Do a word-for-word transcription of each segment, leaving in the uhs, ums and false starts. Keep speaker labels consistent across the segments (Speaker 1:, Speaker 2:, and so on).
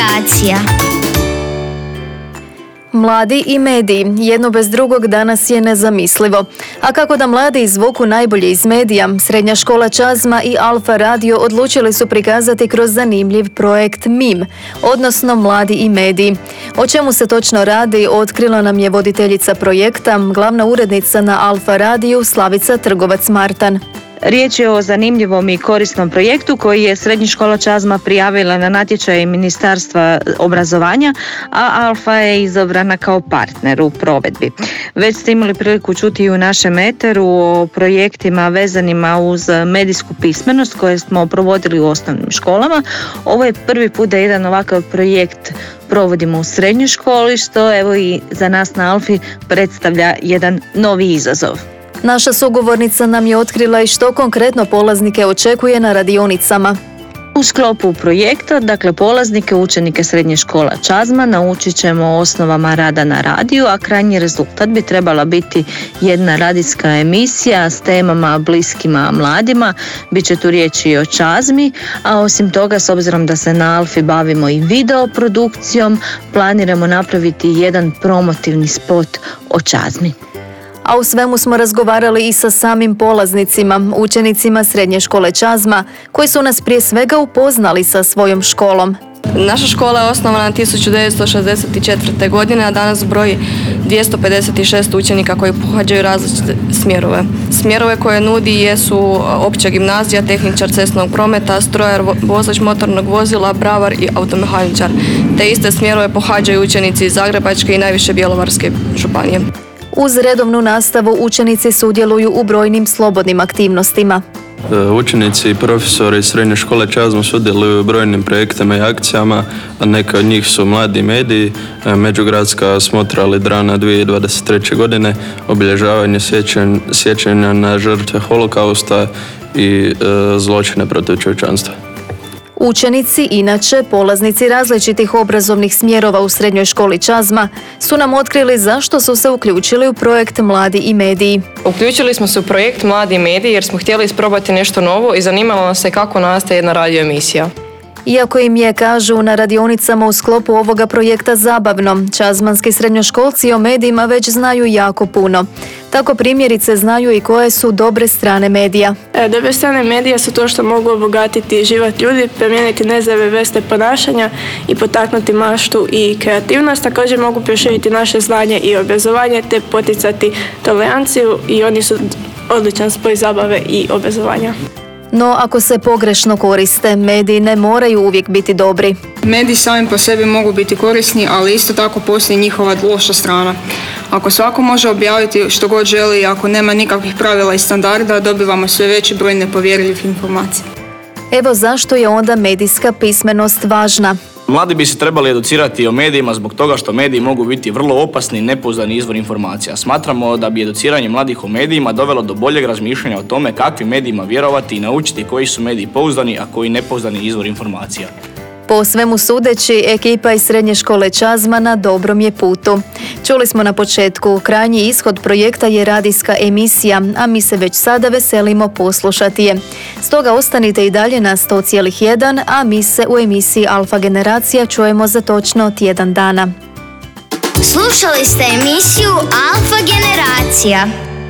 Speaker 1: generacija.
Speaker 2: Mladi i mediji, jedno bez drugog danas je nezamislivo. A kako da mladi izvuku najbolje iz medija, Srednja škola Čazma i Alfa Radio odlučili su prikazati kroz zanimljiv projekt M I M, odnosno Mladi i mediji. O čemu se točno radi, otkrila nam je voditeljica projekta, glavna urednica na Alfa Radiju Slavica Trgovac-Martan.
Speaker 3: Riječ je o zanimljivom i korisnom projektu koji je Srednja škola Čazma prijavila na natječaj Ministarstva obrazovanja, a Alfa je izabrana kao partner u provedbi. Već ste imali priliku čuti i u našem eteru o projektima vezanima uz medijsku pismenost koje smo provodili u osnovnim školama. Ovo je prvi put da jedan ovakav projekt provodimo u srednjoj školi, što evo i za nas na Alfi predstavlja jedan novi izazov.
Speaker 2: Naša sugovornica nam je otkrila i što konkretno polaznike očekuje na radionicama.
Speaker 3: U sklopu projekta, dakle polaznike, učenike Srednje škola Čazma, naučit ćemo osnovama rada na radiju, a krajnji rezultat bi trebala biti jedna radijska emisija s temama bliskima mladima. Biće tu riječi i o Čazmi, a osim toga, s obzirom da se na Alfi bavimo i video produkcijom, planiramo napraviti jedan promotivni spot o Čazmi.
Speaker 2: A u svemu smo razgovarali i sa samim polaznicima, učenicima Srednje škole Čazma, koji su nas prije svega upoznali sa svojom školom.
Speaker 4: Naša škola je osnovana tisuću devetsto šezdeset četvrte. godine, a danas broji dvjesto pedeset šest učenika koji pohađaju različite smjerove. Smjerove koje nudi jesu opća gimnazija, tehničar cestovnog prometa, strojar, vozač motornog vozila, bravar i automehaničar. Te iste smjerove pohađaju učenici iz Zagrebačke i najviše Bjelovarske županije.
Speaker 2: Uz redovnu nastavu učenici sudjeluju u brojnim slobodnim aktivnostima.
Speaker 5: Učenici i profesori iz Srednje škole Čazma sudjeluju u brojnim projektima i akcijama, a neka od njih su Mladi mediji, međugradska smotra Lidrana dvije tisuće dvadeset treće. godine, obilježavanje sjećanja, sjećanja na žrtve holokausta i e, zločine protiv čovječanstva.
Speaker 2: Učenici, inače polaznici različitih obrazovnih smjerova u Srednjoj školi Čazma, su nam otkrili zašto su se uključili u projekt Mladi i mediji.
Speaker 6: Uključili smo se u projekt Mladi i mediji jer smo htjeli isprobati nešto novo i zanimalo nas se kako nastaje jedna radio emisija.
Speaker 2: Iako im je, kažu, na radionicama u sklopu ovoga projekta zabavno, čazmanski srednjoškolci o medijima već znaju jako puno. Tako primjerice znaju i koje su dobre strane medija.
Speaker 7: E, dobre strane medija su to što mogu obogatiti život ljudi, promijeniti nezdrave vrste ponašanja i potaknuti maštu i kreativnost. Također mogu proširiti naše znanje i obrazovanje te poticati toleranciju i oni su odličan spoj zabave i obrazovanja.
Speaker 2: No, ako se pogrešno koriste, mediji ne moraju uvijek biti dobri.
Speaker 8: Mediji sami po sebi mogu biti korisni, ali isto tako postoji njihova loša strana. Ako svako može objaviti što god želi i ako nema nikakvih pravila i standarda, dobivamo sve veći broj nepovjerljivih informacija.
Speaker 2: Evo zašto je onda medijska pismenost važna.
Speaker 9: Mladi bi se trebali educirati o medijima zbog toga što mediji mogu biti vrlo opasni i nepouzdani izvor informacija. Smatramo da bi educiranje mladih o medijima dovelo do boljeg razmišljanja o tome kakvim medijima vjerovati i naučiti koji su mediji pouzdani, a koji nepouzdani izvor informacija.
Speaker 2: Po svemu sudeći, ekipa iz Srednje škole Čazma na dobrom je putu. Čuli smo na početku, krajnji ishod projekta je radijska emisija, a mi se već sada veselimo poslušati je. Stoga ostanite i dalje na sto zarez jedan, a mi se u emisiji Alfa Generacija čujemo za točno tjedan dana.
Speaker 1: Slušali ste emisiju Alfa Generacija.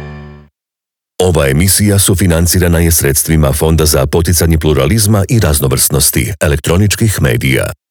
Speaker 10: Ova emisija sufinancirana je sredstvima Fonda za poticanje pluralizma i raznovrsnosti elektroničkih medija.